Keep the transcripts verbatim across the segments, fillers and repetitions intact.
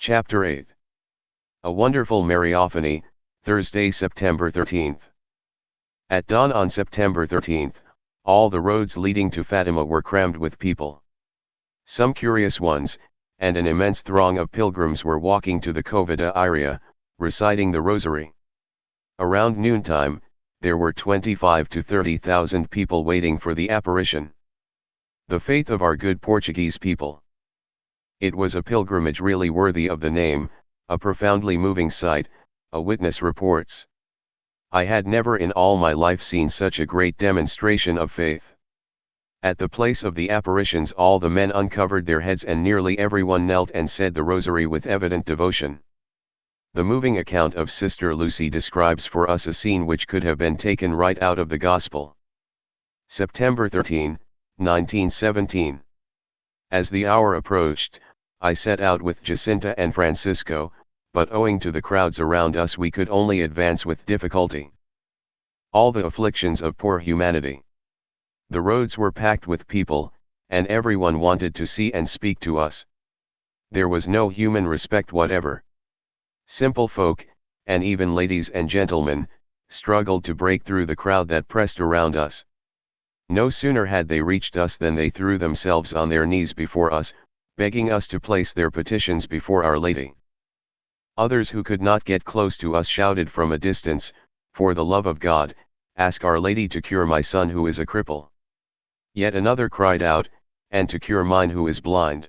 Chapter eight. A Wonderful Mariophany, Thursday, September thirteenth. At dawn on September thirteenth, all the roads leading to Fatima were crammed with people. Some curious ones, and an immense throng of pilgrims were walking to the Cova da Iria, reciting the Rosary. Around noontime, there were twenty-five to thirty thousand people waiting for the apparition. The faith of our good Portuguese people. It was a pilgrimage really worthy of the name, a profoundly moving sight, a witness reports. I had never in all my life seen such a great demonstration of faith. At the place of the apparitions all the men uncovered their heads and nearly everyone knelt and said the Rosary with evident devotion. The moving account of Sister Lucy describes for us a scene which could have been taken right out of the Gospel. September thirteenth, nineteen seventeen. As the hour approached, I set out with Jacinta and Francisco, but owing to the crowds around us we could only advance with difficulty. All the afflictions of poor humanity. The roads were packed with people, and everyone wanted to see and speak to us. There was no human respect whatever. Simple folk, and even ladies and gentlemen, struggled to break through the crowd that pressed around us. No sooner had they reached us than they threw themselves on their knees before us, begging us to place their petitions before Our Lady. Others who could not get close to us shouted from a distance, "For the love of God, ask Our Lady to cure my son who is a cripple." Yet another cried out, "And to cure mine who is blind.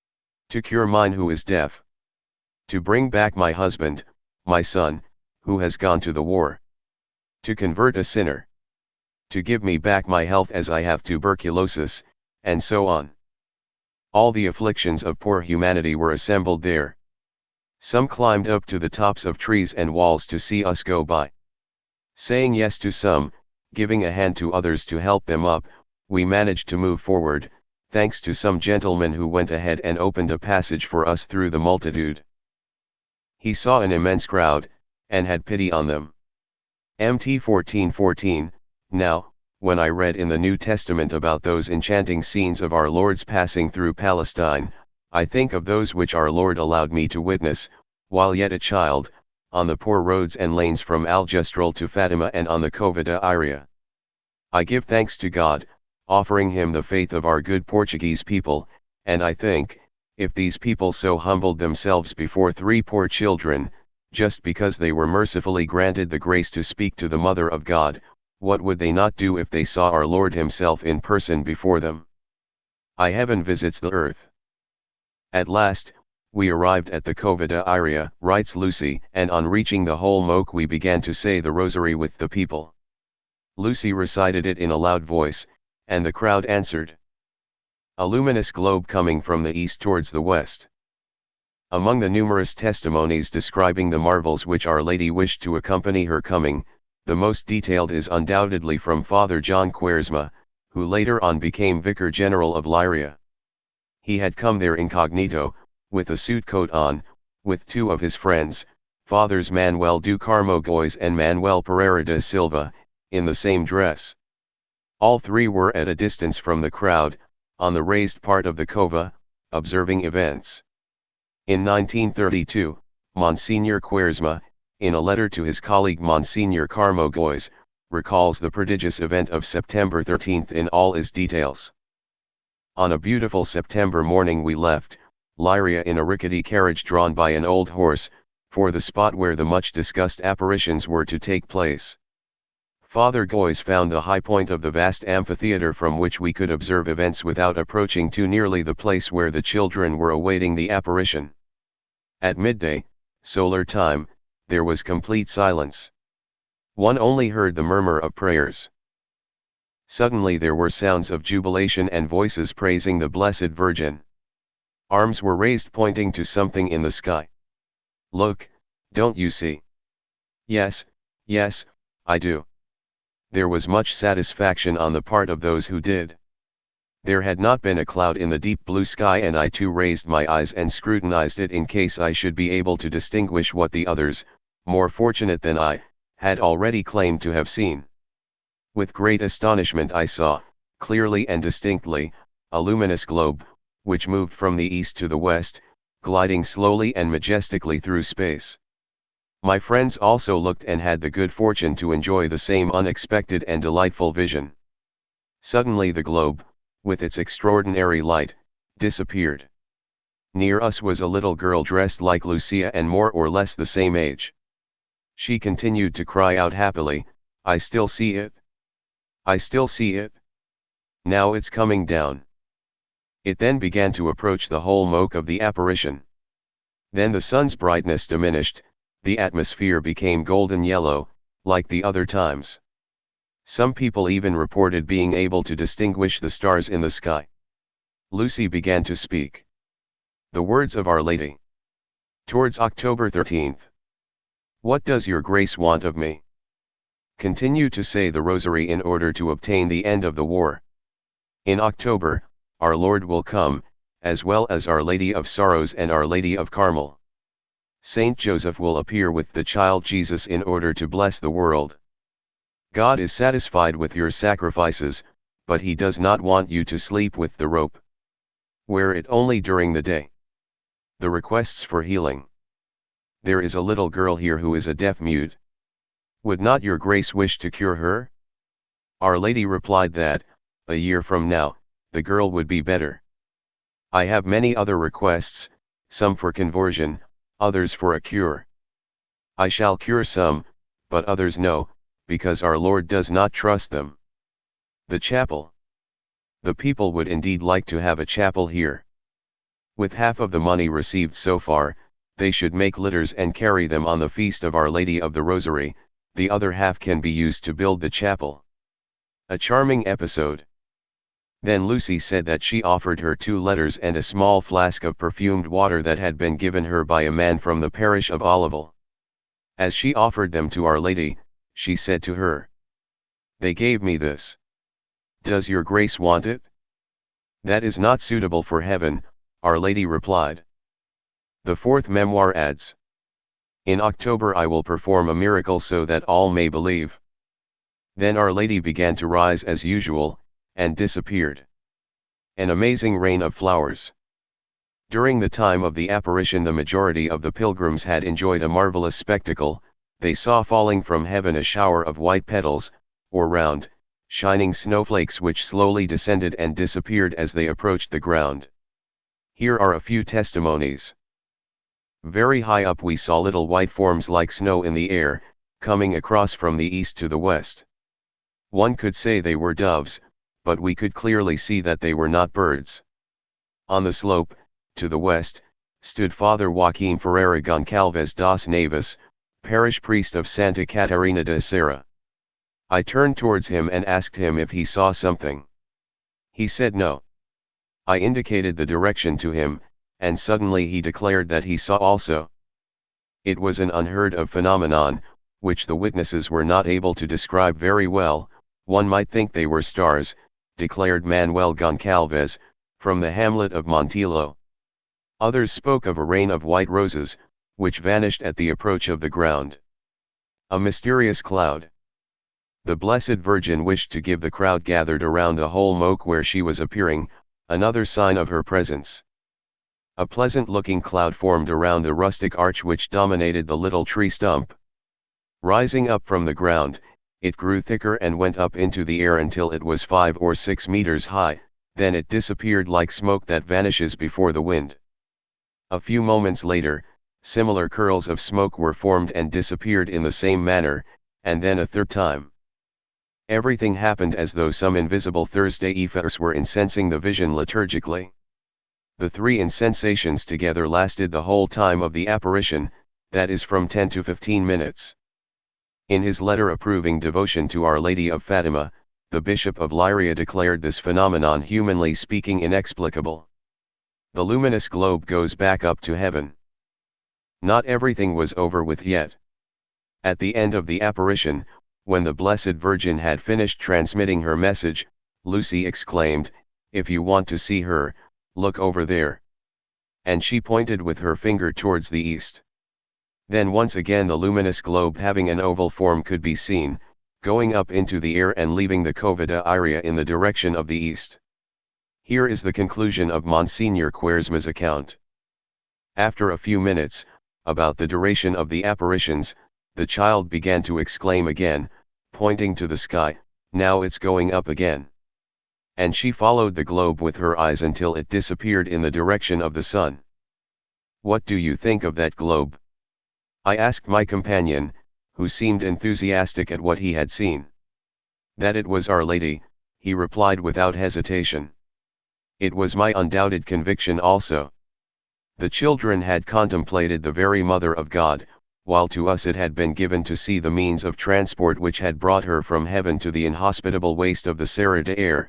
To cure mine who is deaf. To bring back my husband, my son, who has gone to the war. To convert a sinner. To give me back my health as I have tuberculosis," and so on. All the afflictions of poor humanity were assembled there. Some climbed up to the tops of trees and walls to see us go by. Saying yes to some, giving a hand to others to help them up, we managed to move forward, thanks to some gentleman who went ahead and opened a passage for us through the multitude. He saw an immense crowd, and had pity on them. M T fourteen fourteen. Now, when I read in the New Testament about those enchanting scenes of our Lord's passing through Palestine, I think of those which our Lord allowed me to witness, while yet a child, on the poor roads and lanes from Aljustrel to Fatima and on the Cova da Iria. I give thanks to God, offering Him the faith of our good Portuguese people, and I think, if these people so humbled themselves before three poor children, just because they were mercifully granted the grace to speak to the Mother of God, what would they not do if they saw our Lord Himself in person before them? I Heaven visits the earth. At last, we arrived at the Cova da Iria, writes Lucy, and on reaching the whole moke we began to say the Rosary with the people. Lucy recited it in a loud voice, and the crowd answered. A luminous globe coming from the east towards the west. Among the numerous testimonies describing the marvels which Our Lady wished to accompany her coming, the most detailed is undoubtedly from Father John Quaresma, who later on became Vicar General of Leiria. He had come there incognito, with a suit coat on, with two of his friends, Fathers Manuel do Carmo Gois and Manuel Pereira da Silva, in the same dress. All three were at a distance from the crowd, on the raised part of the cova, observing events. In nineteen thirty-two, Monsignor Quaresma, in a letter to his colleague Monsignor Carmo Gois, recalls the prodigious event of September thirteenth in all its details. On a beautiful September morning we left, Leiria in a rickety carriage drawn by an old horse, for the spot where the much-discussed apparitions were to take place. Father Gois found the high point of the vast amphitheatre from which we could observe events without approaching too nearly the place where the children were awaiting the apparition. At midday, solar time, there was complete silence. One only heard the murmur of prayers. Suddenly there were sounds of jubilation and voices praising the Blessed Virgin. Arms were raised pointing to something in the sky. "Look, don't you see?" "Yes, yes, I do." There was much satisfaction on the part of those who did. There had not been a cloud in the deep blue sky, and I too raised my eyes and scrutinized it in case I should be able to distinguish what the others, more fortunate than I, had already claimed to have seen. With great astonishment I saw, clearly and distinctly, a luminous globe, which moved from the east to the west, gliding slowly and majestically through space. My friends also looked and had the good fortune to enjoy the same unexpected and delightful vision. Suddenly the globe, with its extraordinary light, disappeared. Near us was a little girl dressed like Lucia and more or less the same age. She continued to cry out happily, "I still see it. I still see it. Now it's coming down." It then began to approach the whole smoke of the apparition. Then the sun's brightness diminished, the atmosphere became golden yellow, like the other times. Some people even reported being able to distinguish the stars in the sky. Lucy began to speak. The words of Our Lady. Towards October thirteenth. What does your grace want of me? Continue to say the rosary in order to obtain the end of the war. In October, our Lord will come, as well as Our Lady of Sorrows and Our Lady of Carmel. Saint Joseph will appear with the child Jesus in order to bless the world. God is satisfied with your sacrifices, but He does not want you to sleep with the rope. Wear it only during the day. The requests for healing. There is a little girl here who is a deaf-mute. Would not your grace wish to cure her? Our Lady replied that, a year from now, the girl would be better. I have many other requests, some for conversion, others for a cure. I shall cure some, but others no, because our Lord does not trust them. The chapel. The people would indeed like to have a chapel here. With half of the money received so far, they should make litters and carry them on the feast of Our Lady of the Rosary, the other half can be used to build the chapel. A charming episode. Then Lucy said that she offered her two letters and a small flask of perfumed water that had been given her by a man from the parish of Olival. As she offered them to Our Lady, she said to her, "They gave me this. Does your grace want it?" "That is not suitable for heaven," Our Lady replied. The fourth memoir adds, "In October I will perform a miracle so that all may believe." Then Our Lady began to rise as usual, and disappeared. An amazing rain of flowers. During the time of the apparition the majority of the pilgrims had enjoyed a marvelous spectacle. They saw falling from heaven a shower of white petals, or round, shining snowflakes which slowly descended and disappeared as they approached the ground. Here are a few testimonies. Very high up we saw little white forms like snow in the air, coming across from the east to the west. One could say they were doves, but we could clearly see that they were not birds. On the slope, to the west, stood Father Joaquim Ferreira Goncalves das Neves, parish priest of Santa Catarina de Serra. I turned towards him and asked him if he saw something. He said no. I indicated the direction to him, and suddenly he declared that he saw also. It was an unheard of phenomenon, which the witnesses were not able to describe very well. One might think they were stars, declared Manuel Goncalves, from the hamlet of Montillo. Others spoke of a rain of white roses, which vanished at the approach of the ground. A mysterious cloud. The Blessed Virgin wished to give the crowd gathered around the whole moke where she was appearing, another sign of her presence. A pleasant-looking cloud formed around the rustic arch which dominated the little tree stump. Rising up from the ground, it grew thicker and went up into the air until it was five or six meters high, then it disappeared like smoke that vanishes before the wind. A few moments later, similar curls of smoke were formed and disappeared in the same manner, and then a third time. Everything happened as though some invisible Thursday effects were incensing the vision liturgically. The three insensations together lasted the whole time of the apparition, that is from ten to fifteen minutes. In his letter approving devotion to Our Lady of Fatima, the Bishop of Leiria declared this phenomenon humanly speaking inexplicable. The luminous globe goes back up to heaven. Not everything was over with yet. At the end of the apparition, when the Blessed Virgin had finished transmitting her message, Lucy exclaimed, "If you want to see her, look over there." And she pointed with her finger towards the east. Then once again the luminous globe having an oval form could be seen, going up into the air and leaving the Cova da Iria in the direction of the east. Here is the conclusion of Monsignor Quaresma's account. After a few minutes, about the duration of the apparitions, the child began to exclaim again, pointing to the sky, "Now it's going up again." And she followed the globe with her eyes until it disappeared in the direction of the sun. "What do you think of that globe?" I asked my companion, who seemed enthusiastic at what he had seen. "That it was Our Lady," he replied without hesitation. It was my undoubted conviction also. The children had contemplated the very Mother of God, while to us it had been given to see the means of transport which had brought her from heaven to the inhospitable waste of the Serre d'Air.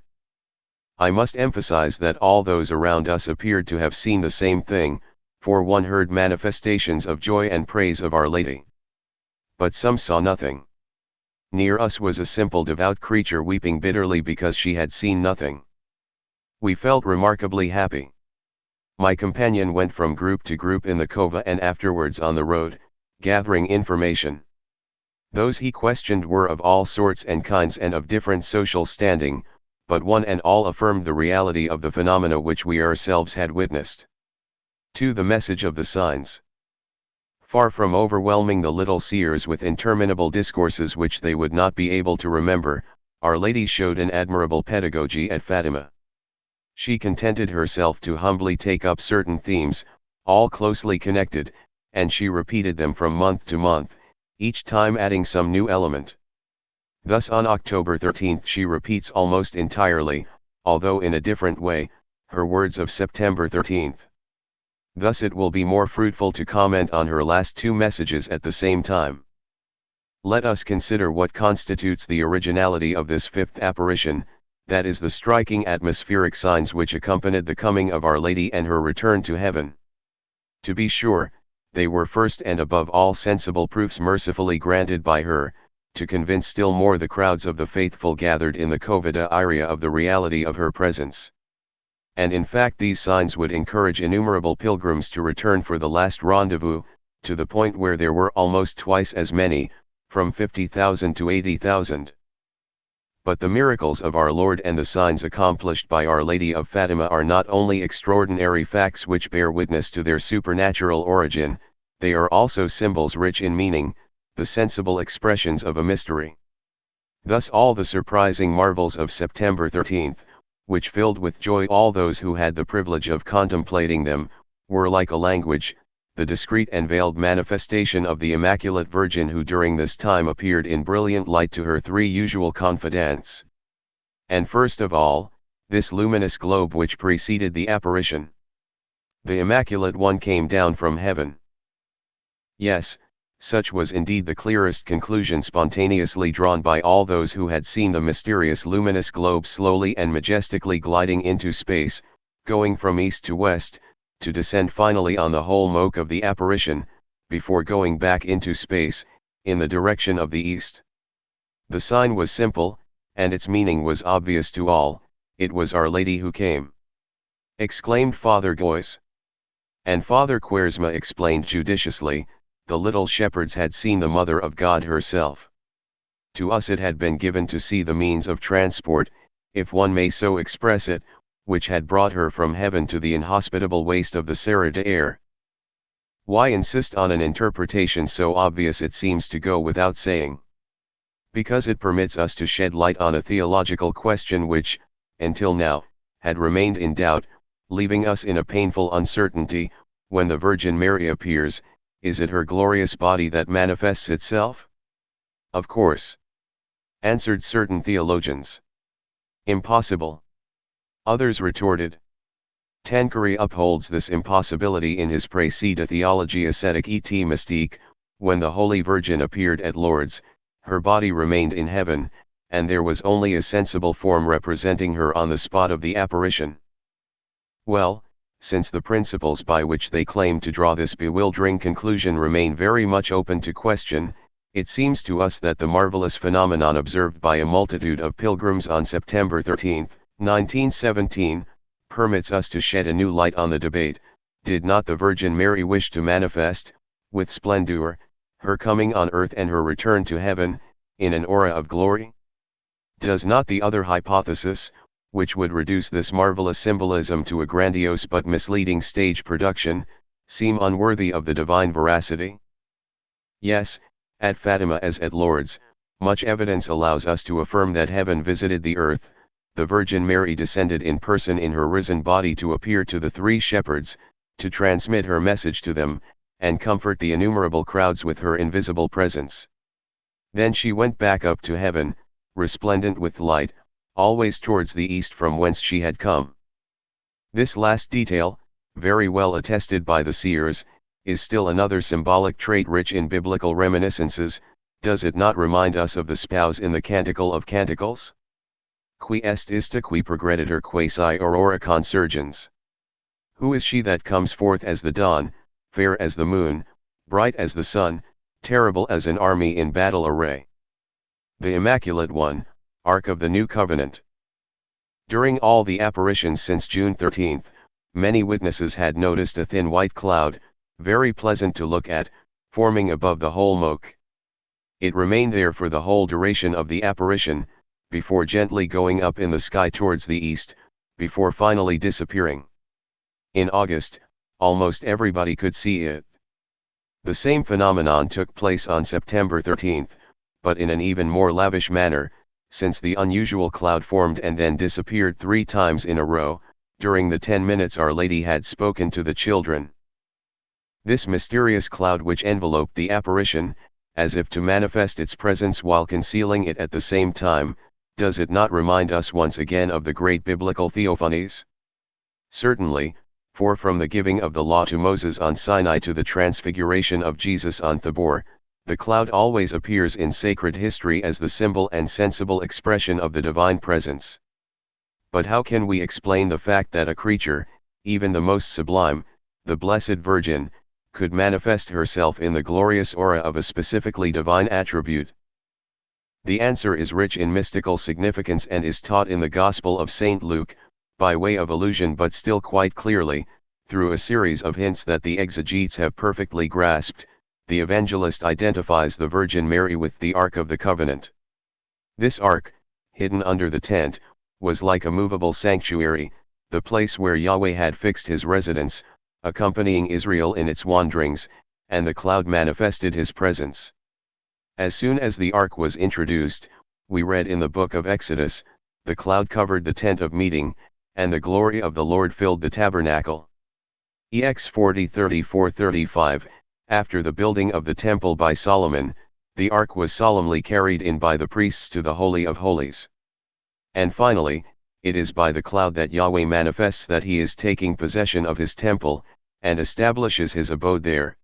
I must emphasize that all those around us appeared to have seen the same thing, for one heard manifestations of joy and praise of Our Lady. But some saw nothing. Near us was a simple devout creature weeping bitterly because she had seen nothing. We felt remarkably happy. My companion went from group to group in the cova and afterwards on the road, gathering information. Those he questioned were of all sorts and kinds and of different social standing, but one and all affirmed the reality of the phenomena which we ourselves had witnessed. To the message of the signs. Far from overwhelming the little seers with interminable discourses which they would not be able to remember, Our Lady showed an admirable pedagogy at Fatima. She contented herself to humbly take up certain themes, all closely connected, and she repeated them from month to month, each time adding some new element. Thus on October thirteenth she repeats almost entirely, although in a different way, her words of September thirteenth. Thus it will be more fruitful to comment on her last two messages at the same time. Let us consider what constitutes the originality of this fifth apparition, that is the striking atmospheric signs which accompanied the coming of Our Lady and her return to heaven. To be sure, they were first and above all sensible proofs mercifully granted by her, to convince still more the crowds of the faithful gathered in the Cova da Iria of the reality of her presence. And in fact these signs would encourage innumerable pilgrims to return for the last rendezvous, to the point where there were almost twice as many, from fifty thousand to eighty thousand. But the miracles of our Lord and the signs accomplished by Our Lady of Fatima are not only extraordinary facts which bear witness to their supernatural origin, they are also symbols rich in meaning, the sensible expressions of a mystery. Thus all the surprising marvels of September thirteenth, which filled with joy all those who had the privilege of contemplating them, were like a language, the discreet and veiled manifestation of the Immaculate Virgin who during this time appeared in brilliant light to her three usual confidants. And first of all, this luminous globe which preceded the apparition. The Immaculate One came down from heaven. Yes, such was indeed the clearest conclusion spontaneously drawn by all those who had seen the mysterious luminous globe slowly and majestically gliding into space, going from east to west, to descend finally on the whole moke of the apparition, before going back into space, in the direction of the east. The sign was simple, and its meaning was obvious to all, it was Our Lady who came. Exclaimed Father Gois. And Father Quaresma explained judiciously, the little shepherds had seen the Mother of God herself. To us it had been given to see the means of transport, if one may so express it, which had brought her from heaven to the inhospitable waste of the Serre d'Air. Why insist on an interpretation so obvious it seems to go without saying? Because it permits us to shed light on a theological question which, until now, had remained in doubt, leaving us in a painful uncertainty. When the Virgin Mary appears, is it her glorious body that manifests itself? Of course. Answered certain theologians. Impossible. Others retorted. Tanqueray upholds this impossibility in his Précis de Théologie Ascétique et Mystique. When the Holy Virgin appeared at Lourdes, her body remained in heaven, and there was only a sensible form representing her on the spot of the apparition. Well, since the principles by which they claim to draw this bewildering conclusion remain very much open to question, it seems to us that the marvelous phenomenon observed by a multitude of pilgrims on September thirteenth, nineteen seventeen, permits us to shed a new light on the debate. Did not the Virgin Mary wish to manifest, with splendor, her coming on earth and her return to heaven, in an aura of glory? Does not the other hypothesis, which would reduce this marvelous symbolism to a grandiose but misleading stage production, seem unworthy of the divine veracity? Yes, at Fatima as at Lourdes, much evidence allows us to affirm that heaven visited the earth, the Virgin Mary descended in person in her risen body to appear to the three shepherds, to transmit her message to them, and comfort the innumerable crowds with her invisible presence. Then she went back up to heaven, resplendent with light, always towards the east from whence she had come. This last detail, very well attested by the seers, is still another symbolic trait rich in biblical reminiscences. Does it not remind us of the spouse in the Canticle of Canticles? Qui est ista qui progreditur quasi aurora consurgens? Who is she that comes forth as the dawn, fair as the moon, bright as the sun, terrible as an army in battle array? The Immaculate One, Ark of the New Covenant. During all the apparitions since June thirteenth, many witnesses had noticed a thin white cloud, very pleasant to look at, forming above the whole moke. It remained there for the whole duration of the apparition, before gently going up in the sky towards the east, before finally disappearing. In August, almost everybody could see it. The same phenomenon took place on September thirteenth, but in an even more lavish manner, since the unusual cloud formed and then disappeared three times in a row, during the ten minutes Our Lady had spoken to the children. This mysterious cloud which enveloped the apparition, as if to manifest its presence while concealing it at the same time, does it not remind us once again of the great biblical theophanies? Certainly, for from the giving of the law to Moses on Sinai to the transfiguration of Jesus on Thabor, the cloud always appears in sacred history as the symbol and sensible expression of the divine presence. But how can we explain the fact that a creature, even the most sublime, the Blessed Virgin, could manifest herself in the glorious aura of a specifically divine attribute? The answer is rich in mystical significance and is taught in the Gospel of Saint Luke, by way of allusion but still quite clearly, through a series of hints that the exegetes have perfectly grasped. The evangelist identifies the Virgin Mary with the Ark of the Covenant. This ark, hidden under the tent, was like a movable sanctuary, the place where Yahweh had fixed his residence, accompanying Israel in its wanderings, and the cloud manifested his presence. As soon as the ark was introduced, we read in the book of Exodus, the cloud covered the tent of meeting, and the glory of the Lord filled the tabernacle. Ex forty thirty-four thirty-five, after the building of the temple by Solomon, the ark was solemnly carried in by the priests to the Holy of Holies. And finally, it is by the cloud that Yahweh manifests that he is taking possession of his temple, and establishes his abode there.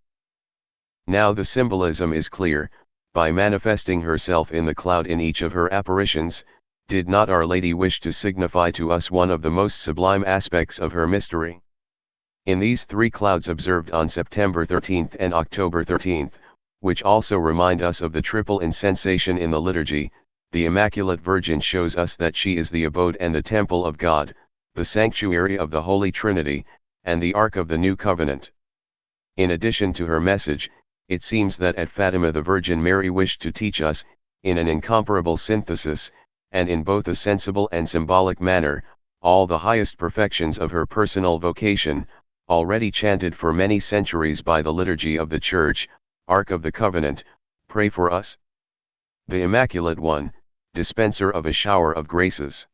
Now the symbolism is clear. By manifesting herself in the cloud in each of her apparitions, did not Our Lady wish to signify to us one of the most sublime aspects of her mystery? In these three clouds observed on September thirteenth and October thirteenth, which also remind us of the triple insensation in the liturgy, the Immaculate Virgin shows us that she is the abode and the temple of God, the sanctuary of the Holy Trinity, and the Ark of the New Covenant. In addition to her message, it seems that at Fatima the Virgin Mary wished to teach us, in an incomparable synthesis, and in both a sensible and symbolic manner, all the highest perfections of her personal vocation, already chanted for many centuries by the liturgy of the Church. Ark of the Covenant, pray for us. The Immaculate One, dispenser of a shower of graces.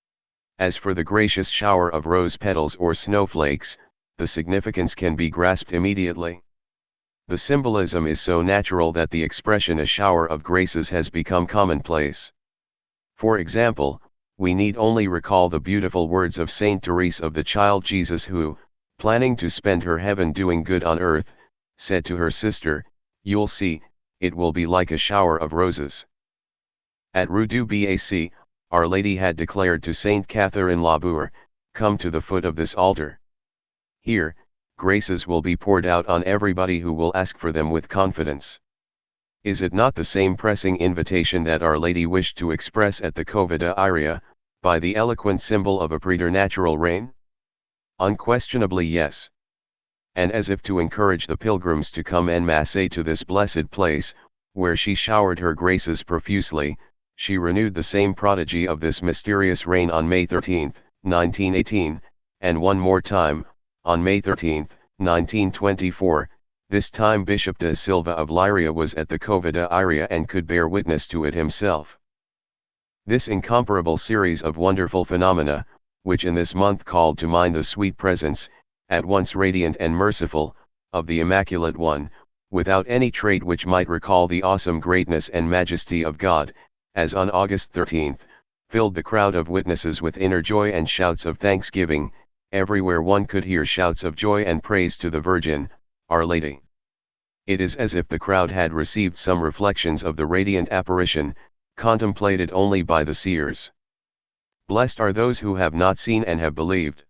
As for the gracious shower of rose petals or snowflakes, the significance can be grasped immediately. The symbolism is so natural that the expression a shower of graces has become commonplace. For example, we need only recall the beautiful words of Saint Therese of the Child Jesus who, planning to spend her heaven doing good on earth, said to her sister, "You'll see, it will be like a shower of roses." At Rue du Bac, Our Lady had declared to Saint Catherine Labour, "Come to the foot of this altar. Here, graces will be poured out on everybody who will ask for them with confidence." Is it not the same pressing invitation that Our Lady wished to express at the Cova Iria, by the eloquent symbol of a preternatural rain? Unquestionably yes. And as if to encourage the pilgrims to come en masse to this blessed place, where she showered her graces profusely, she renewed the same prodigy of this mysterious rain on May thirteenth, nineteen eighteen, and one more time, on May thirteenth, nineteen twenty-four, this time Bishop da Silva of Leiria was at the Cova da Iria and could bear witness to it himself. This incomparable series of wonderful phenomena, which in this month called to mind the sweet presence, at once radiant and merciful, of the Immaculate One, without any trait which might recall the awesome greatness and majesty of God, as on August thirteenth, filled the crowd of witnesses with inner joy and shouts of thanksgiving. Everywhere one could hear shouts of joy and praise to the Virgin, Our Lady. It is as if the crowd had received some reflections of the radiant apparition, contemplated only by the seers. Blessed are those who have not seen and have believed.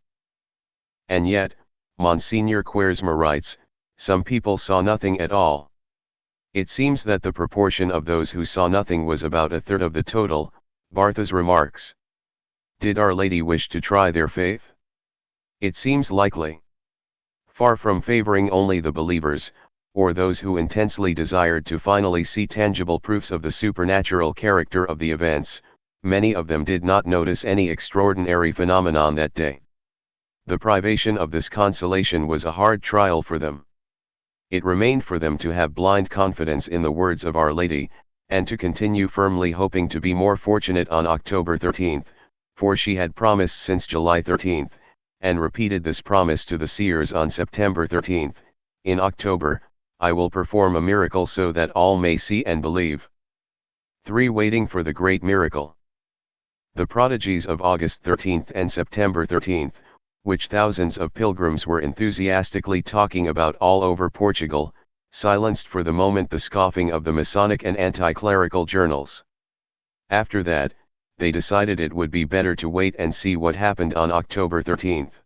And yet, Monsignor Quaresma writes, some people saw nothing at all. It seems that the proportion of those who saw nothing was about a third of the total. Barthes remarks. Did Our Lady wish to try their faith? It seems likely. Far from favoring only the believers, or those who intensely desired to finally see tangible proofs of the supernatural character of the events, many of them did not notice any extraordinary phenomenon that day. The privation of this consolation was a hard trial for them. It remained for them to have blind confidence in the words of Our Lady, and to continue firmly hoping to be more fortunate on October thirteenth, for she had promised since July thirteenth, and repeated this promise to the seers on September thirteenth, in October, I will perform a miracle so that all may see and believe. three Waiting for the great miracle. The prodigies of August thirteenth and September thirteenth, which thousands of pilgrims were enthusiastically talking about all over Portugal, silenced for the moment the scoffing of the Masonic and anti-clerical journals. After that, they decided it would be better to wait and see what happened on October thirteenth.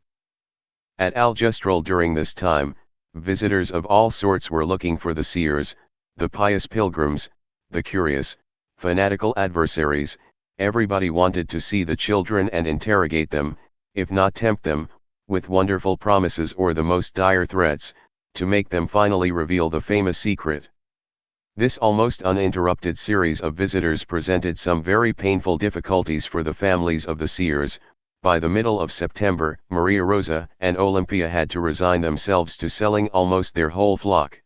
At Aljustrel during this time, visitors of all sorts were looking for the seers, the pious pilgrims, the curious, fanatical adversaries. Everybody wanted to see the children and interrogate them, if not tempt them, with wonderful promises or the most dire threats, to make them finally reveal the famous secret. This almost uninterrupted series of visitors presented some very painful difficulties for the families of the seers. By the middle of September, Maria Rosa and Olympia had to resign themselves to selling almost their whole flock.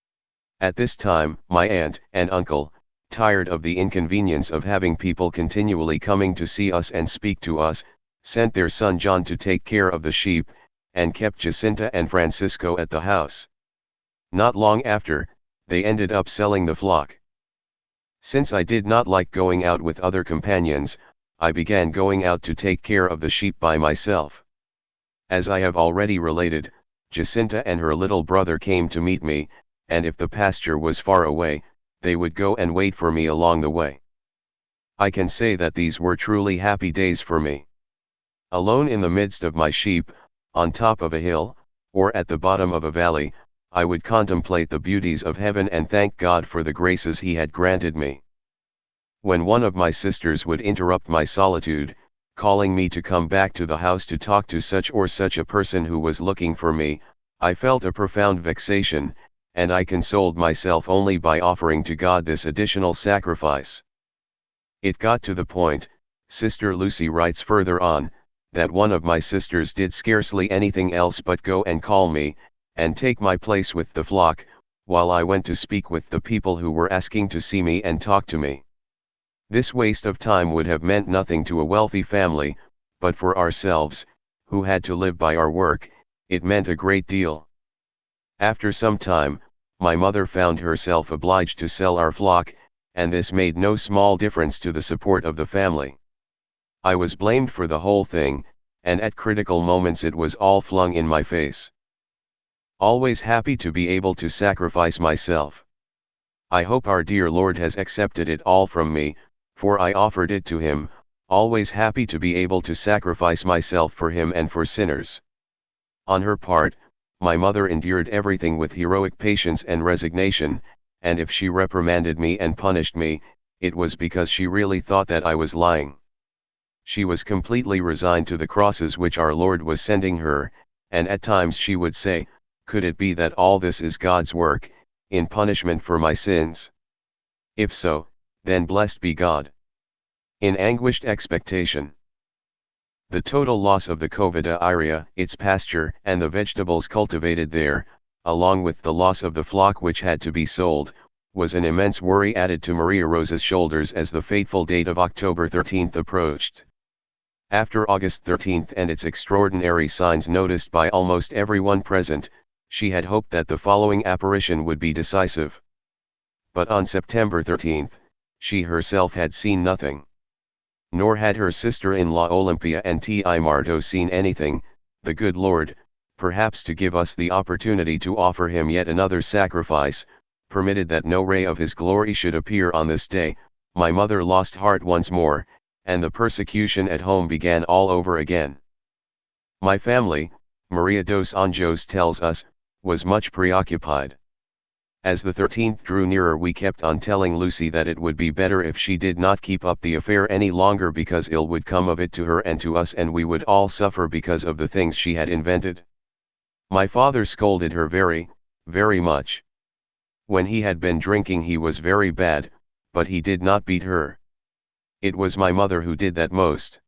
At this time, my aunt and uncle, tired of the inconvenience of having people continually coming to see us and speak to us, sent their son John to take care of the sheep, and kept Jacinta and Francisco at the house. Not long after, they ended up selling the flock. Since I did not like going out with other companions, I began going out to take care of the sheep by myself. As I have already related, Jacinta and her little brother came to meet me, and if the pasture was far away, they would go and wait for me along the way. I can say that these were truly happy days for me. Alone in the midst of my sheep, on top of a hill, or at the bottom of a valley, I would contemplate the beauties of heaven and thank God for the graces He had granted me. When one of my sisters would interrupt my solitude, calling me to come back to the house to talk to such or such a person who was looking for me, I felt a profound vexation, and I consoled myself only by offering to God this additional sacrifice. It got to the point, Sister Lucy writes further on, that one of my sisters did scarcely anything else but go and call me, and take my place with the flock, while I went to speak with the people who were asking to see me and talk to me. This waste of time would have meant nothing to a wealthy family, but for ourselves, who had to live by our work, it meant a great deal. After some time, my mother found herself obliged to sell our flock, and this made no small difference to the support of the family. I was blamed for the whole thing, and at critical moments it was all flung in my face. Always happy to be able to sacrifice myself. I hope our dear Lord has accepted it all from me, for I offered it to Him, always happy to be able to sacrifice myself for Him and for sinners. On her part, my mother endured everything with heroic patience and resignation, and if she reprimanded me and punished me, it was because she really thought that I was lying. She was completely resigned to the crosses which our Lord was sending her, and at times she would say, "Could it be that all this is God's work, in punishment for my sins? If so, then blessed be God." In anguished expectation. The total loss of the Covida area, its pasture, and the vegetables cultivated there, along with the loss of the flock which had to be sold, was an immense worry added to Maria Rosa's shoulders as the fateful date of October thirteenth approached. After August thirteenth and its extraordinary signs noticed by almost everyone present, she had hoped that the following apparition would be decisive. But on September thirteenth, she herself had seen nothing. Nor had her sister-in-law Olympia and T I Marto seen anything. The good Lord, perhaps to give us the opportunity to offer him yet another sacrifice, permitted that no ray of his glory should appear on this day. My mother lost heart once more, and the persecution at home began all over again. My family, Maria dos Anjos tells us, was much preoccupied. As the thirteenth drew nearer, we kept on telling Lucy that it would be better if she did not keep up the affair any longer, because ill would come of it to her and to us, and we would all suffer because of the things she had invented. My father scolded her very, very much. When he had been drinking he was very bad, but he did not beat her. It was my mother who did that most.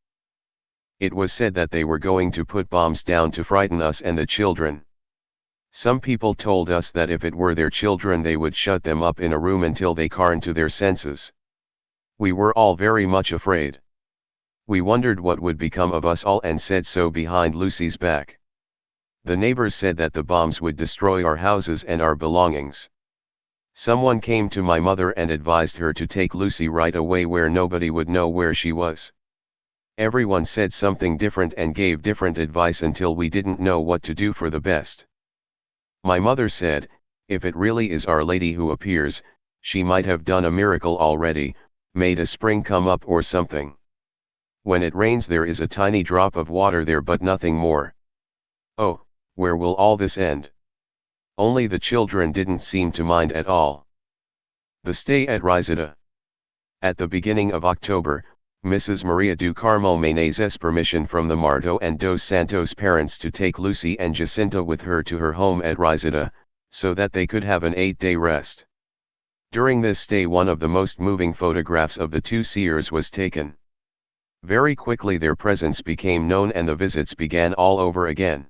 It was said that they were going to put bombs down to frighten us and the children. Some people told us that if it were their children they would shut them up in a room until they came to their senses. We were all very much afraid. We wondered what would become of us all and said so behind Lucy's back. The neighbors said that the bombs would destroy our houses and our belongings. Someone came to my mother and advised her to take Lucy right away where nobody would know where she was. Everyone said something different and gave different advice until we didn't know what to do for the best. My mother said, if it really is Our Lady who appears, she might have done a miracle already, made a spring come up or something. When it rains there is a tiny drop of water there but nothing more. Oh, where will all this end? Only the children didn't seem to mind at all. The stay at Risita. At the beginning of October, Missus Maria do Carmo Menezes permission from the Marto and dos Santos parents to take Lucy and Jacinta with her to her home at Risita, so that they could have an eight-day rest. During this stay one of the most moving photographs of the two seers was taken. Very quickly their presence became known and the visits began all over again.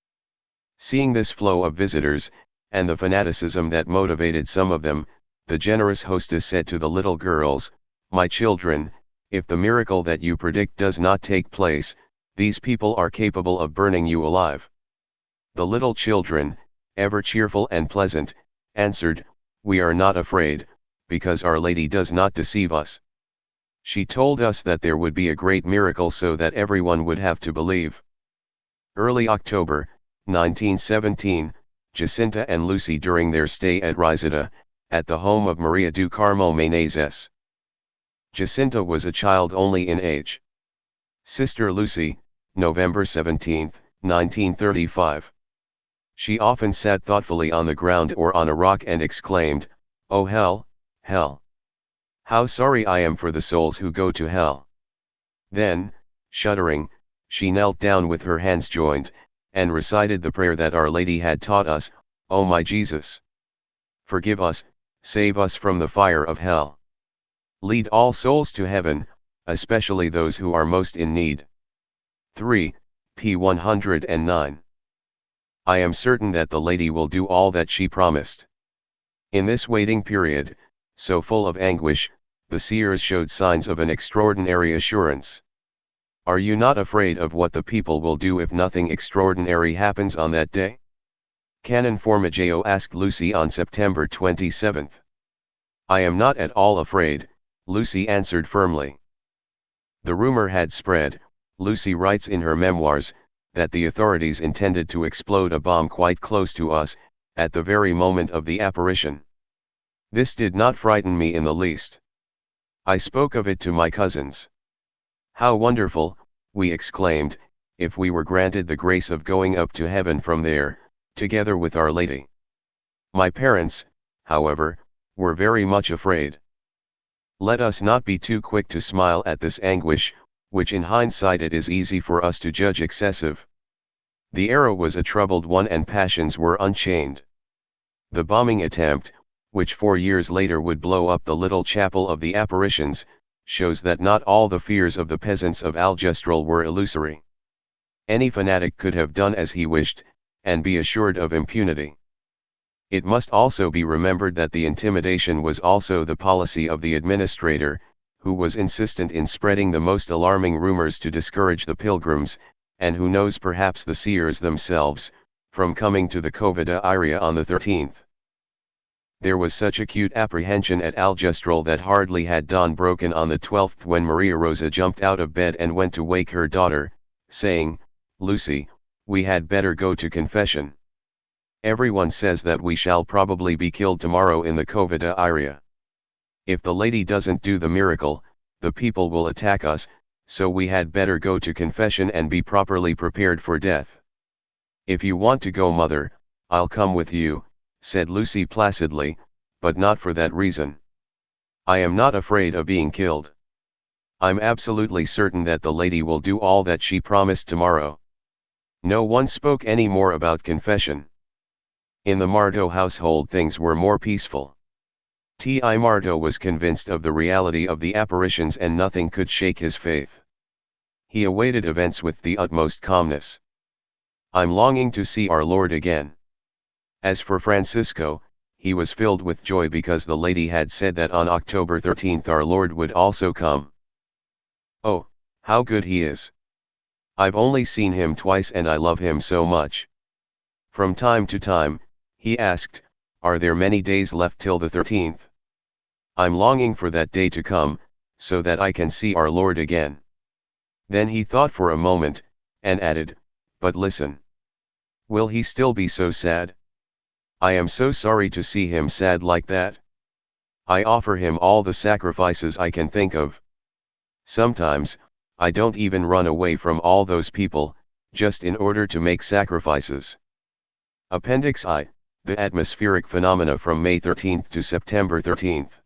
Seeing this flow of visitors, and the fanaticism that motivated some of them, the generous hostess said to the little girls, "My children, if the miracle that you predict does not take place, these people are capable of burning you alive." The little children, ever cheerful and pleasant, answered, "We are not afraid, because Our Lady does not deceive us." She told us that there would be a great miracle so that everyone would have to believe. Early October, nineteen seventeen, Jacinta and Lucy during their stay at Risita, at the home of Maria do Carmo Menezes. Jacinta was a child only in age. Sister Lucy, November seventeenth, nineteen thirty-five. She often sat thoughtfully on the ground or on a rock and exclaimed, "Oh hell, hell! How sorry I am for the souls who go to hell." Then, shuddering, she knelt down with her hands joined, and recited the prayer that Our Lady had taught us, "O my Jesus! Forgive us, save us from the fire of hell. Lead all souls to heaven, especially those who are most in need." three, page one hundred nine. I am certain that the Lady will do all that she promised. In this waiting period, so full of anguish, the seers showed signs of an extraordinary assurance. Are you not afraid of what the people will do if nothing extraordinary happens on that day? Canon Formiggio asked Lucy on September twenty-seventh. "I am not at all afraid," Lucy answered firmly. The rumor had spread, Lucy writes in her memoirs, that the authorities intended to explode a bomb quite close to us, at the very moment of the apparition. This did not frighten me in the least. I spoke of it to my cousins. "How wonderful," we exclaimed, "if we were granted the grace of going up to heaven from there, together with Our Lady." My parents, however, were very much afraid. Let us not be too quick to smile at this anguish, which in hindsight it is easy for us to judge excessive. The era was a troubled one and passions were unchained. The bombing attempt, which four years later would blow up the little chapel of the apparitions, shows that not all the fears of the peasants of Aljustrel were illusory. Any fanatic could have done as he wished, and be assured of impunity. It must also be remembered that the intimidation was also the policy of the administrator, who was insistent in spreading the most alarming rumors to discourage the pilgrims, and who knows perhaps the seers themselves, from coming to the Cova da Iria on the thirteenth. There was such acute apprehension at Aljustrel that hardly had dawn broken on the twelfth when Maria Rosa jumped out of bed and went to wake her daughter, saying, "Lucy, we had better go to confession. Everyone says that we shall probably be killed tomorrow in the Cova da Iria. If the lady doesn't do the miracle, the people will attack us, so we had better go to confession and be properly prepared for death." "If you want to go, mother, I'll come with you," said Lucy placidly, "but not for that reason. I am not afraid of being killed. I'm absolutely certain that the lady will do all that she promised tomorrow." No one spoke any more about confession. In the Marto household things were more peaceful. T I Marto was convinced of the reality of the apparitions and nothing could shake his faith. He awaited events with the utmost calmness. "I'm longing to see our Lord again." As for Francisco, he was filled with joy because the lady had said that on October thirteenth our Lord would also come. "Oh, how good he is! I've only seen him twice and I love him so much." From time to time, he asked, "Are there many days left till the thirteenth? I'm longing for that day to come, so that I can see our Lord again." Then he thought for a moment, and added, "But listen. Will he still be so sad? I am so sorry to see him sad like that. I offer him all the sacrifices I can think of. Sometimes, I don't even run away from all those people, just in order to make sacrifices." Appendix I, the atmospheric phenomena from May thirteenth to September thirteenth.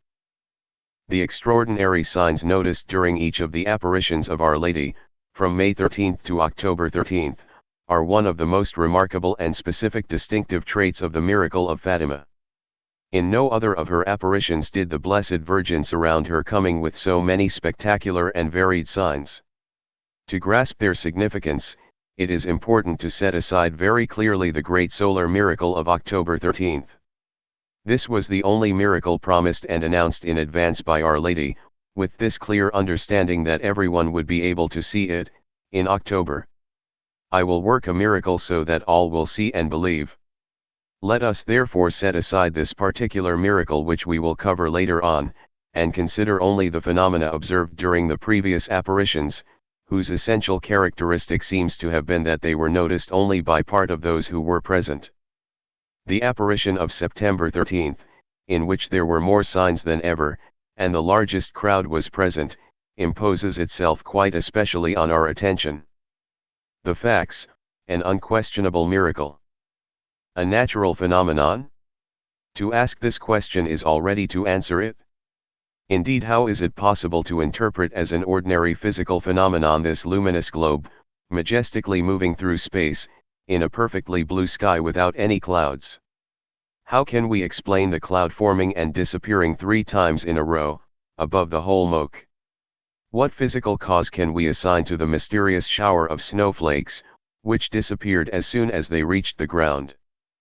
The extraordinary signs noticed during each of the apparitions of Our Lady, from May thirteenth to October thirteenth, are one of the most remarkable and specific distinctive traits of the miracle of Fatima. In no other of her apparitions did the Blessed Virgin surround her coming with so many spectacular and varied signs. To grasp their significance, it is important to set aside very clearly the great solar miracle of October thirteenth. This was the only miracle promised and announced in advance by Our Lady, with this clear understanding that everyone would be able to see it, in October. "I will work a miracle so that all will see and believe." Let us therefore set aside this particular miracle which we will cover later on, and consider only the phenomena observed during the previous apparitions, whose essential characteristic seems to have been that they were noticed only by part of those who were present. The apparition of September thirteenth, in which there were more signs than ever, and the largest crowd was present, imposes itself quite especially on our attention. The facts: an unquestionable miracle. A natural phenomenon? To ask this question is already to answer it. Indeed, how is it possible to interpret as an ordinary physical phenomenon this luminous globe, majestically moving through space, in a perfectly blue sky without any clouds? How can we explain the cloud forming and disappearing three times in a row, above the whole moke? What physical cause can we assign to the mysterious shower of snowflakes, which disappeared as soon as they reached the ground?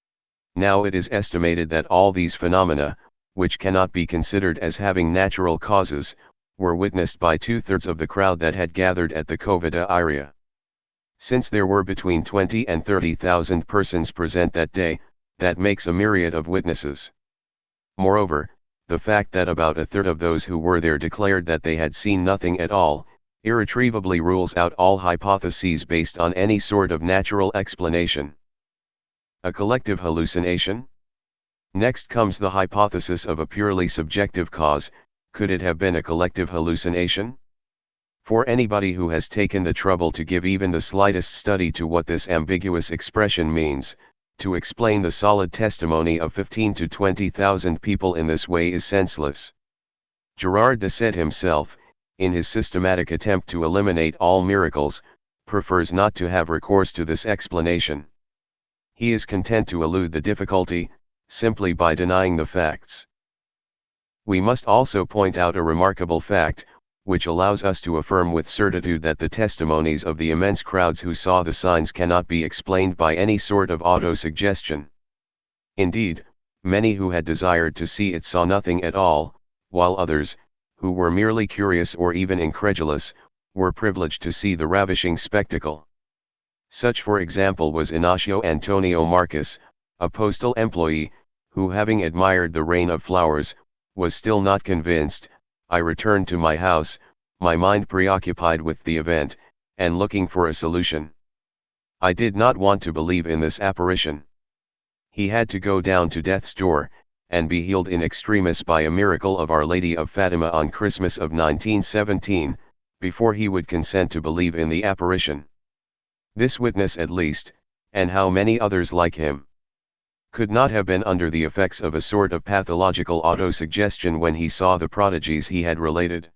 Now it is estimated that all these phenomena, which cannot be considered as having natural causes, were witnessed by two-thirds of the crowd that had gathered at the Cova da Iria. Since there were between twenty and thirty thousand persons present that day, that makes a myriad of witnesses. Moreover, the fact that about a third of those who were there declared that they had seen nothing at all, irretrievably rules out all hypotheses based on any sort of natural explanation. A collective hallucination? Next comes the hypothesis of a purely subjective cause. Could it have been a collective hallucination? For anybody who has taken the trouble to give even the slightest study to what this ambiguous expression means, to explain the solid testimony of fifteen to twenty thousand people in this way is senseless. Gerard de Sede himself, in his systematic attempt to eliminate all miracles, prefers not to have recourse to this explanation. He is content to elude the difficulty, simply by denying the facts. We must also point out a remarkable fact, which allows us to affirm with certitude that the testimonies of the immense crowds who saw the signs cannot be explained by any sort of auto-suggestion. Indeed, many who had desired to see it saw nothing at all, while others, who were merely curious or even incredulous, were privileged to see the ravishing spectacle. Such for example was Ignacio Antonio Marcus, a postal employee, who having admired the rain of flowers, was still not convinced. I returned to my house, my mind preoccupied with the event, and looking for a solution. I did not want to believe in this apparition. He had to go down to death's door, and be healed in extremis by a miracle of Our Lady of Fatima on Christmas of nineteen seventeen, before he would consent to believe in the apparition. This witness at least, and how many others like him, could not have been under the effects of a sort of pathological auto-suggestion when he saw the prodigies he had related.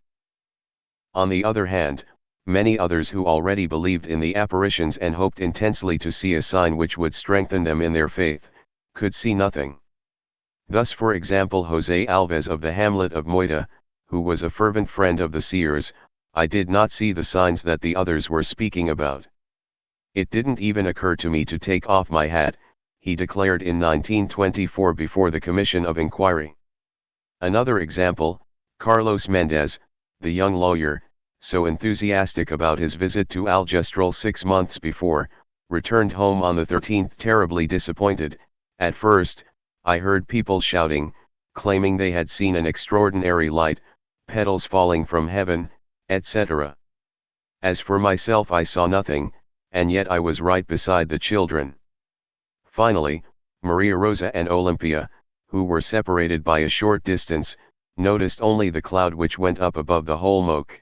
On the other hand, many others who already believed in the apparitions and hoped intensely to see a sign which would strengthen them in their faith, could see nothing. Thus for example José Alves of the hamlet of Moita, who was a fervent friend of the seers, I did not see the signs that the others were speaking about. It didn't even occur to me to take off my hat, he declared in nineteen twenty-four before the Commission of Inquiry. Another example, Carlos Mendez, the young lawyer, so enthusiastic about his visit to Aljustrel six months before, returned home on the thirteenth terribly disappointed. At first, I heard people shouting, claiming they had seen an extraordinary light, petals falling from heaven, et cetera. As for myself I saw nothing, and yet I was right beside the children. Finally, Maria Rosa and Olympia, who were separated by a short distance, noticed only the cloud which went up above the Holmoke.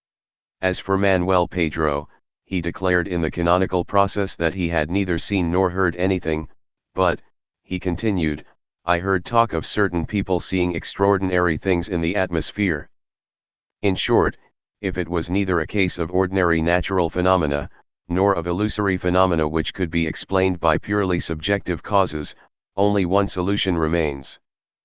As for Manuel Pedro, he declared in the canonical process that he had neither seen nor heard anything, but, he continued, I heard talk of certain people seeing extraordinary things in the atmosphere. In short, if it was neither a case of ordinary natural phenomena, nor of illusory phenomena which could be explained by purely subjective causes, only one solution remains: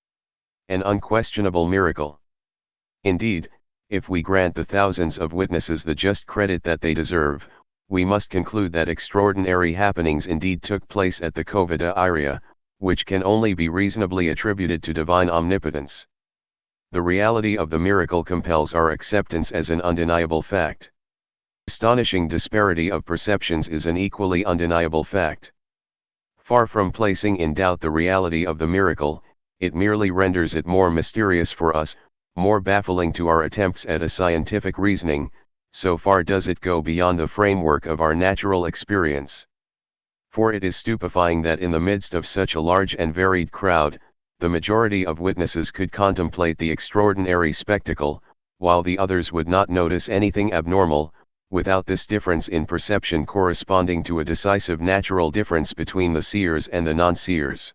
an unquestionable miracle. Indeed, if we grant the thousands of witnesses the just credit that they deserve, we must conclude that extraordinary happenings indeed took place at the Cova da Iria, which can only be reasonably attributed to divine omnipotence. The reality of the miracle compels our acceptance as an undeniable fact. Astonishing disparity of perceptions is an equally undeniable fact. Far from placing in doubt the reality of the miracle, it merely renders it more mysterious for us, more baffling to our attempts at a scientific reasoning, so far does it go beyond the framework of our natural experience. For it is stupefying that in the midst of such a large and varied crowd, the majority of witnesses could contemplate the extraordinary spectacle, while the others would not notice anything abnormal, without this difference in perception corresponding to a decisive natural difference between the seers and the non-seers.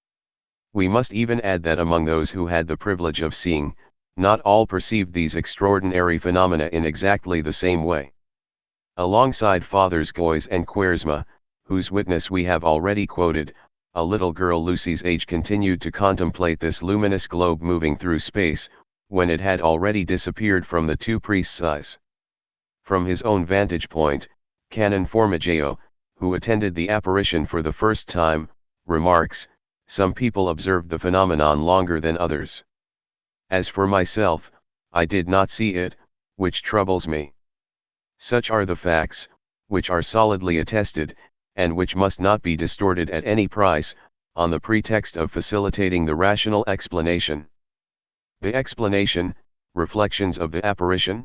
We must even add that among those who had the privilege of seeing, not all perceived these extraordinary phenomena in exactly the same way. Alongside Fathers Goys and Quaresma, whose witness we have already quoted, a little girl Lucy's age continued to contemplate this luminous globe moving through space, when it had already disappeared from the two priests' eyes. From his own vantage point, Canon Formigeo, who attended the apparition for the first time, remarks, some people observed the phenomenon longer than others. As for myself, I did not see it, which troubles me. Such are the facts, which are solidly attested, and which must not be distorted at any price, on the pretext of facilitating the rational explanation. The explanation, reflections of the apparition?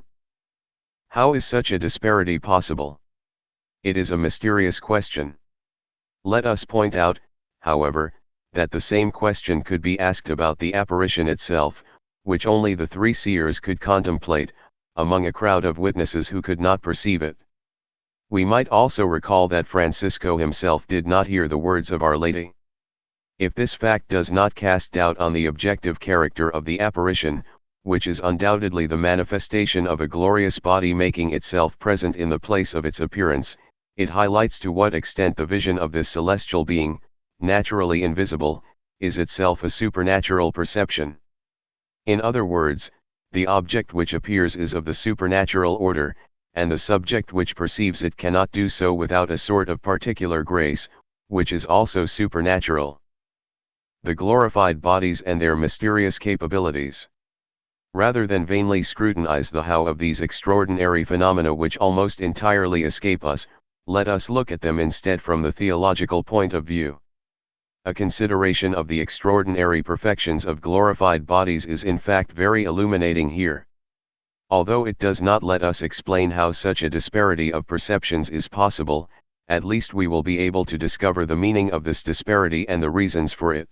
How is such a disparity possible? It is a mysterious question. Let us point out, however, that the same question could be asked about the apparition itself, which only the three seers could contemplate, among a crowd of witnesses who could not perceive it. We might also recall that Francisco himself did not hear the words of Our Lady. If this fact does not cast doubt on the objective character of the apparition, which is undoubtedly the manifestation of a glorious body making itself present in the place of its appearance, it highlights to what extent the vision of this celestial being, naturally invisible, is itself a supernatural perception. In other words, the object which appears is of the supernatural order, and the subject which perceives it cannot do so without a sort of particular grace, which is also supernatural. The glorified bodies and their mysterious capabilities. Rather than vainly scrutinize the how of these extraordinary phenomena which almost entirely escape us, let us look at them instead from the theological point of view. A consideration of the extraordinary perfections of glorified bodies is in fact very illuminating here. Although it does not let us explain how such a disparity of perceptions is possible, at least we will be able to discover the meaning of this disparity and the reasons for it.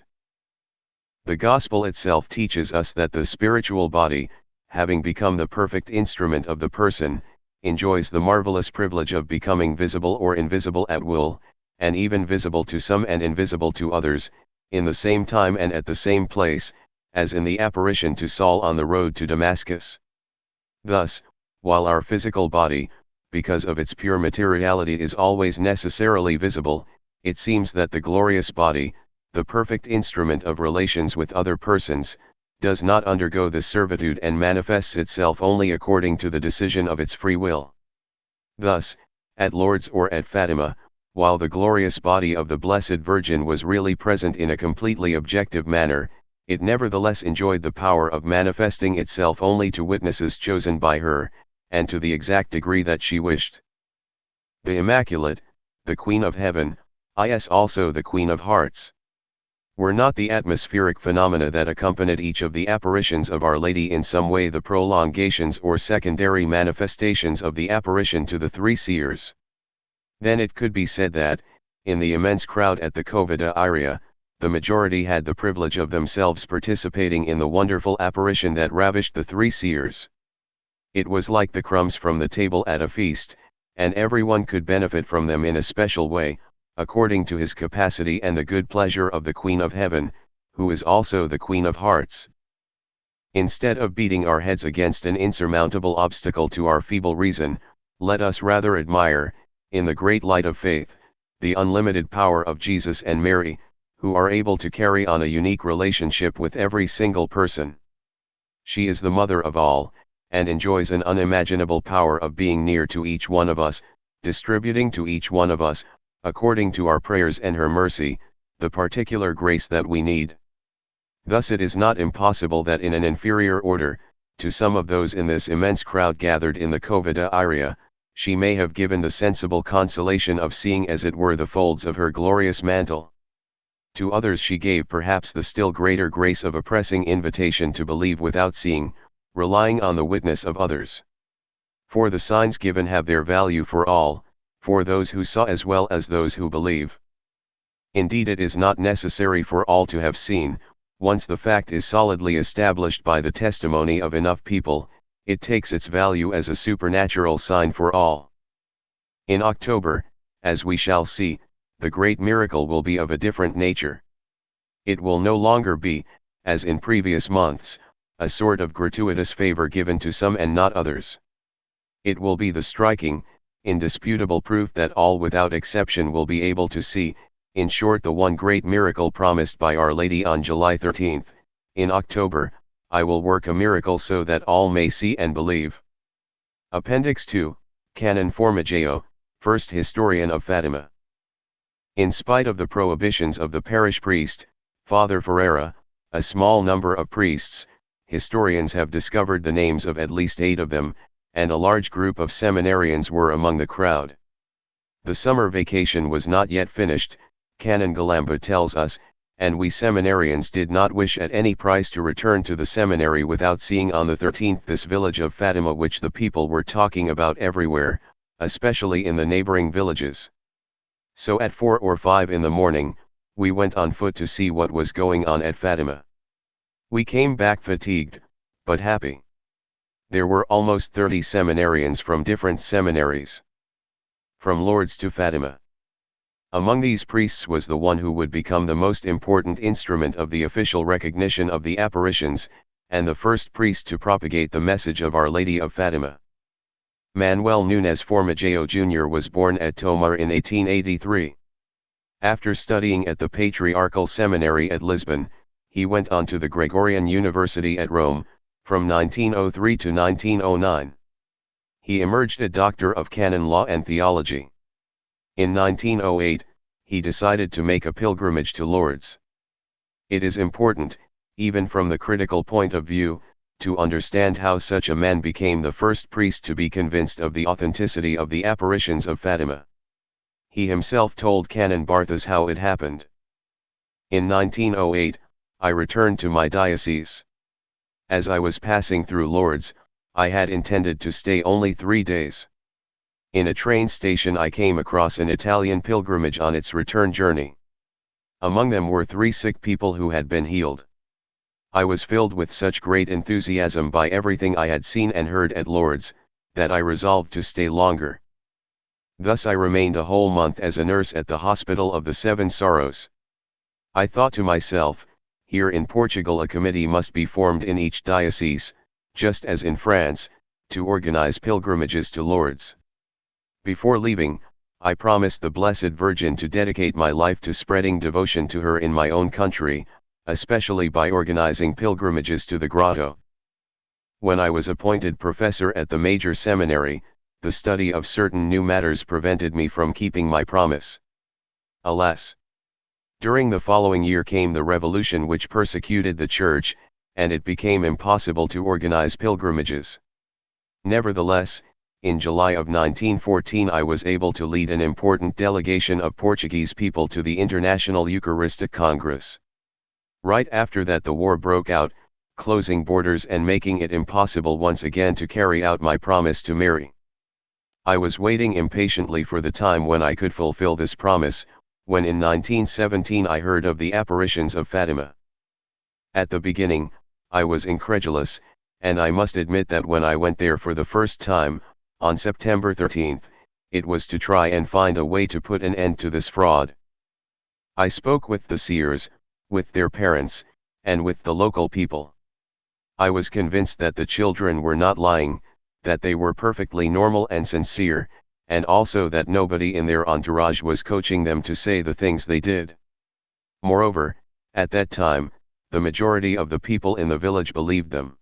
The Gospel itself teaches us that the spiritual body, having become the perfect instrument of the person, enjoys the marvelous privilege of becoming visible or invisible at will, and even visible to some and invisible to others, in the same time and at the same place, as in the apparition to Saul on the road to Damascus. Thus, while our physical body, because of its pure materiality, is always necessarily visible, it seems that the glorious body, the perfect instrument of relations with other persons, does not undergo this servitude and manifests itself only according to the decision of its free will. Thus, at Lourdes or at Fatima, while the glorious body of the Blessed Virgin was really present in a completely objective manner, it nevertheless enjoyed the power of manifesting itself only to witnesses chosen by her, and to the exact degree that she wished. The Immaculate, the Queen of Heaven, is also the Queen of Hearts. Were not the atmospheric phenomena that accompanied each of the apparitions of Our Lady in some way the prolongations or secondary manifestations of the apparition to the three seers? Then it could be said that, in the immense crowd at the Cova de Iria, the majority had the privilege of themselves participating in the wonderful apparition that ravished the three seers. It was like the crumbs from the table at a feast, and everyone could benefit from them in a special way, according to his capacity and the good pleasure of the Queen of Heaven, who is also the Queen of Hearts. Instead of beating our heads against an insurmountable obstacle to our feeble reason, let us rather admire, in the great light of faith, the unlimited power of Jesus and Mary, who are able to carry on a unique relationship with every single person. She is the mother of all, and enjoys an unimaginable power of being near to each one of us, distributing to each one of us, according to our prayers and her mercy, the particular grace that we need. Thus it is not impossible that in an inferior order, to some of those in this immense crowd gathered in the Cova de Iria, she may have given the sensible consolation of seeing as it were the folds of her glorious mantle. To others she gave perhaps the still greater grace of a pressing invitation to believe without seeing, relying on the witness of others. For the signs given have their value for all, for those who saw as well as those who believe. Indeed, it is not necessary for all to have seen. Once the fact is solidly established by the testimony of enough people, it takes its value as a supernatural sign for all. In October, as we shall see, the great miracle will be of a different nature. It will no longer be, as in previous months, a sort of gratuitous favor given to some and not others. It will be the striking, indisputable proof that all without exception will be able to see, in short the one great miracle promised by Our Lady on July thirteenth, in October, I will work a miracle so that all may see and believe. Appendix two, Canon Formigeo, First Historian of Fatima. In spite of the prohibitions of the parish priest, Father Ferreira, a small number of priests, historians have discovered the names of at least eight of them, and a large group of seminarians were among the crowd. The summer vacation was not yet finished, Canon Galamba tells us, and we seminarians did not wish at any price to return to the seminary without seeing on the thirteenth this village of Fatima which the people were talking about everywhere, especially in the neighboring villages. So at four or five in the morning, we went on foot to see what was going on at Fatima. We came back fatigued, but happy. There were almost thirty seminarians from different seminaries. From Lourdes to Fatima. Among these priests was the one who would become the most important instrument of the official recognition of the apparitions, and the first priest to propagate the message of Our Lady of Fatima. Manuel Nunes Formigeo Junior was born at Tomar in eighteen eighty-three. After studying at the Patriarchal Seminary at Lisbon, he went on to the Gregorian University at Rome, from nineteen oh three to nineteen oh nine. He emerged a doctor of canon law and theology. In nineteen oh eight, he decided to make a pilgrimage to Lourdes. It is important, even from the critical point of view, to understand how such a man became the first priest to be convinced of the authenticity of the apparitions of Fatima. He himself told Canon Barthes how it happened. In nineteen oh eight, I returned to my diocese. As I was passing through Lourdes, I had intended to stay only three days. In a train station I came across an Italian pilgrimage on its return journey. Among them were three sick people who had been healed. I was filled with such great enthusiasm by everything I had seen and heard at Lourdes, that I resolved to stay longer. Thus I remained a whole month as a nurse at the Hospital of the Seven Sorrows. I thought to myself, here in Portugal a committee must be formed in each diocese, just as in France, to organize pilgrimages to Lourdes. Before leaving, I promised the Blessed Virgin to dedicate my life to spreading devotion to her in my own country, especially by organizing pilgrimages to the grotto. When I was appointed professor at the major seminary, the study of certain new matters prevented me from keeping my promise. Alas! During the following year came the revolution which persecuted the Church, and it became impossible to organize pilgrimages. Nevertheless, in July of nineteen fourteen I was able to lead an important delegation of Portuguese people to the International Eucharistic Congress. Right after that the war broke out, closing borders and making it impossible once again to carry out my promise to Mary. I was waiting impatiently for the time when I could fulfill this promise, when in nineteen seventeen I heard of the apparitions of Fatima. At the beginning, I was incredulous, and I must admit that when I went there for the first time, on September thirteenth, it was to try and find a way to put an end to this fraud. I spoke with the seers, with their parents, and with the local people. I was convinced that the children were not lying, that they were perfectly normal and sincere, and also that nobody in their entourage was coaching them to say the things they did. Moreover, at that time, the majority of the people in the village believed them.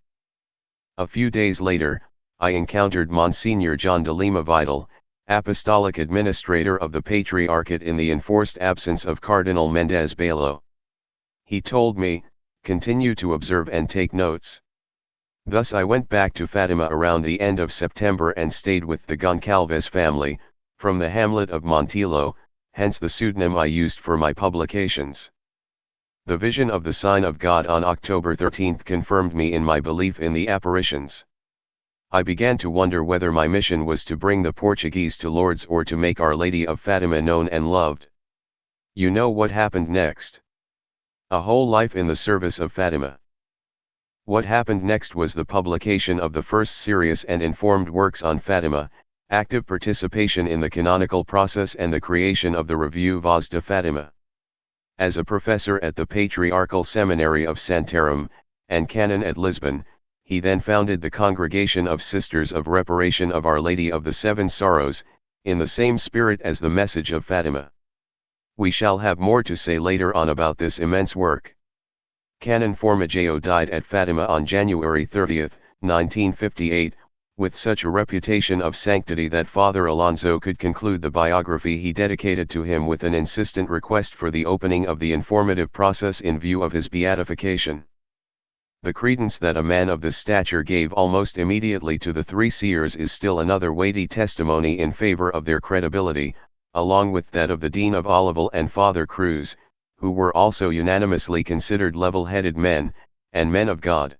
A few days later, I encountered Monsignor John de Lima Vidal, Apostolic Administrator of the Patriarchate in the enforced absence of Cardinal Mendez Bailo. He told me, continue to observe and take notes. Thus I went back to Fatima around the end of September and stayed with the Goncalves family, from the hamlet of Montillo, hence the pseudonym I used for my publications. The vision of the sign of God on October thirteenth confirmed me in my belief in the apparitions. I began to wonder whether my mission was to bring the Portuguese to Lourdes or to make Our Lady of Fatima known and loved. You know what happened next. A whole life in the service of Fatima. What happened next was the publication of the first serious and informed works on Fatima, active participation in the canonical process and the creation of the Revue Voz de Fatima. As a professor at the Patriarchal Seminary of Santarém, and canon at Lisbon, he then founded the Congregation of Sisters of Reparation of Our Lady of the Seven Sorrows, in the same spirit as the message of Fatima. We shall have more to say later on about this immense work. Canon Formigeo died at Fatima on January thirtieth, nineteen fifty-eight, with such a reputation of sanctity that Father Alonso could conclude the biography he dedicated to him with an insistent request for the opening of the informative process in view of his beatification. The credence that a man of this stature gave almost immediately to the three seers is still another weighty testimony in favor of their credibility, along with that of the Dean of Olival and Father Cruz, who were also unanimously considered level-headed men, and men of God.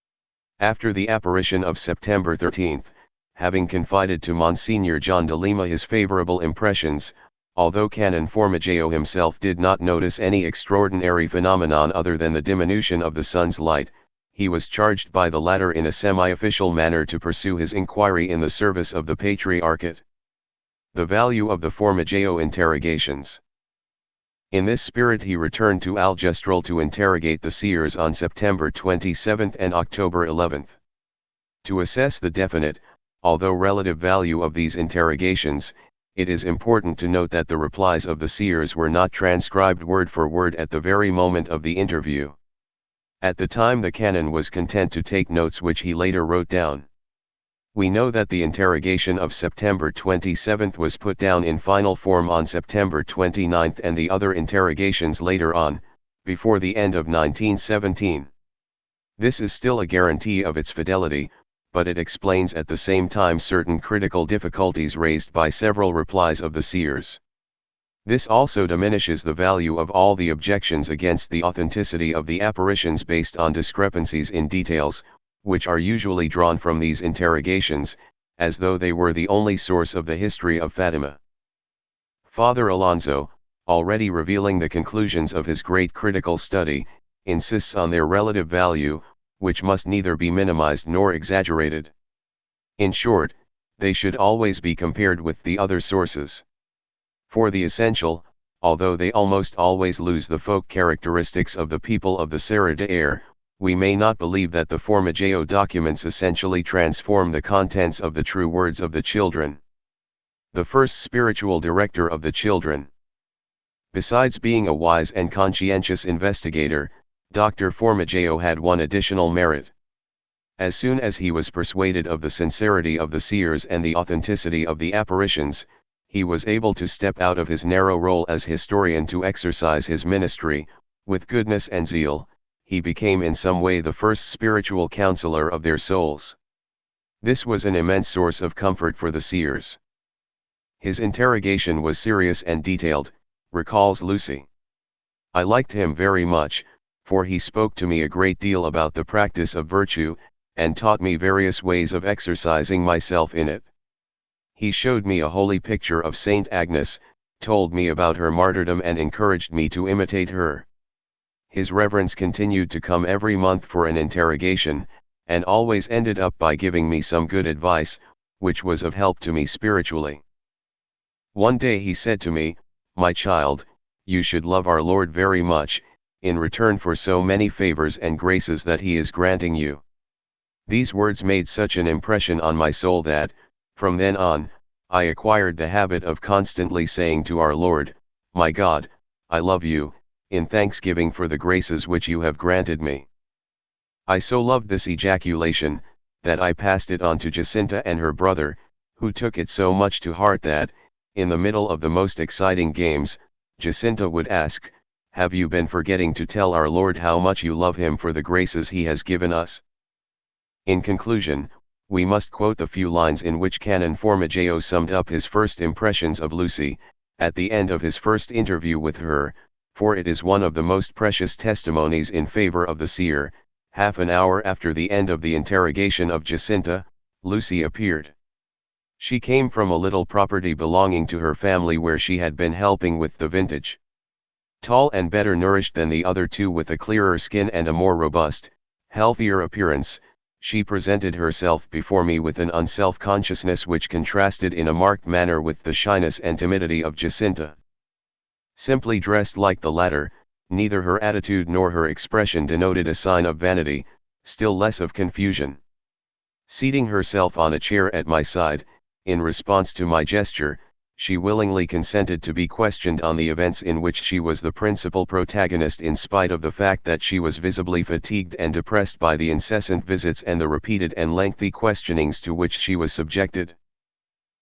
After the apparition of September thirteenth, having confided to Monsignor John de Lima his favorable impressions, although Canon Formigeo himself did not notice any extraordinary phenomenon other than the diminution of the sun's light, he was charged by the latter in a semi-official manner to pursue his inquiry in the service of the Patriarchate. The value of the Formigeo interrogations. In this spirit he returned to Aljustrel to interrogate the seers on September twenty-seventh and October eleventh. To assess the definite, although relative value of these interrogations, it is important to note that the replies of the seers were not transcribed word for word at the very moment of the interview. At the time the canon was content to take notes which he later wrote down. We know that the interrogation of September twenty-seventh was put down in final form on September twenty-ninth and the other interrogations later on, before the end of nineteen seventeen. This is still a guarantee of its fidelity, but it explains at the same time certain critical difficulties raised by several replies of the seers. This also diminishes the value of all the objections against the authenticity of the apparitions based on discrepancies in details, which are usually drawn from these interrogations, as though they were the only source of the history of Fatima. Father Alonso, already revealing the conclusions of his great critical study, insists on their relative value, which must neither be minimized nor exaggerated. In short, they should always be compared with the other sources. For the essential, although they almost always lose the folk characteristics of the people of the Serra de Air, we may not believe that the Formigeo documents essentially transform the contents of the true words of the children. The first spiritual director of the children. Besides being a wise and conscientious investigator, Doctor Formigeo had one additional merit. As soon as he was persuaded of the sincerity of the seers and the authenticity of the apparitions, he was able to step out of his narrow role as historian to exercise his ministry, with goodness and zeal. He became in some way the first spiritual counselor of their souls. This was an immense source of comfort for the seers. His interrogation was serious and detailed, recalls Lucy. I liked him very much, for he spoke to me a great deal about the practice of virtue, and taught me various ways of exercising myself in it. He showed me a holy picture of Saint Agnes, told me about her martyrdom and encouraged me to imitate her. His Reverence continued to come every month for an interrogation, and always ended up by giving me some good advice, which was of help to me spiritually. One day he said to me, "My child, you should love our Lord very much, in return for so many favors and graces that he is granting you." These words made such an impression on my soul that, from then on, I acquired the habit of constantly saying to our Lord, "My God, I love you, in thanksgiving for the graces which you have granted me." I so loved this ejaculation, that I passed it on to Jacinta and her brother, who took it so much to heart that, in the middle of the most exciting games, Jacinta would ask, "Have you been forgetting to tell our Lord how much you love him for the graces he has given us?" In conclusion, we must quote the few lines in which Canon Formigeo summed up his first impressions of Lucy, at the end of his first interview with her, for it is one of the most precious testimonies in favor of the seer. Half an hour after the end of the interrogation of Jacinta, Lucy appeared. She came from a little property belonging to her family where she had been helping with the vintage. Tall and better nourished than the other two, with a clearer skin and a more robust, healthier appearance, she presented herself before me with an unself-consciousness which contrasted in a marked manner with the shyness and timidity of Jacinta. Simply dressed like the latter, neither her attitude nor her expression denoted a sign of vanity, still less of confusion. Seating herself on a chair at my side, in response to my gesture, she willingly consented to be questioned on the events in which she was the principal protagonist, in spite of the fact that she was visibly fatigued and depressed by the incessant visits and the repeated and lengthy questionings to which she was subjected.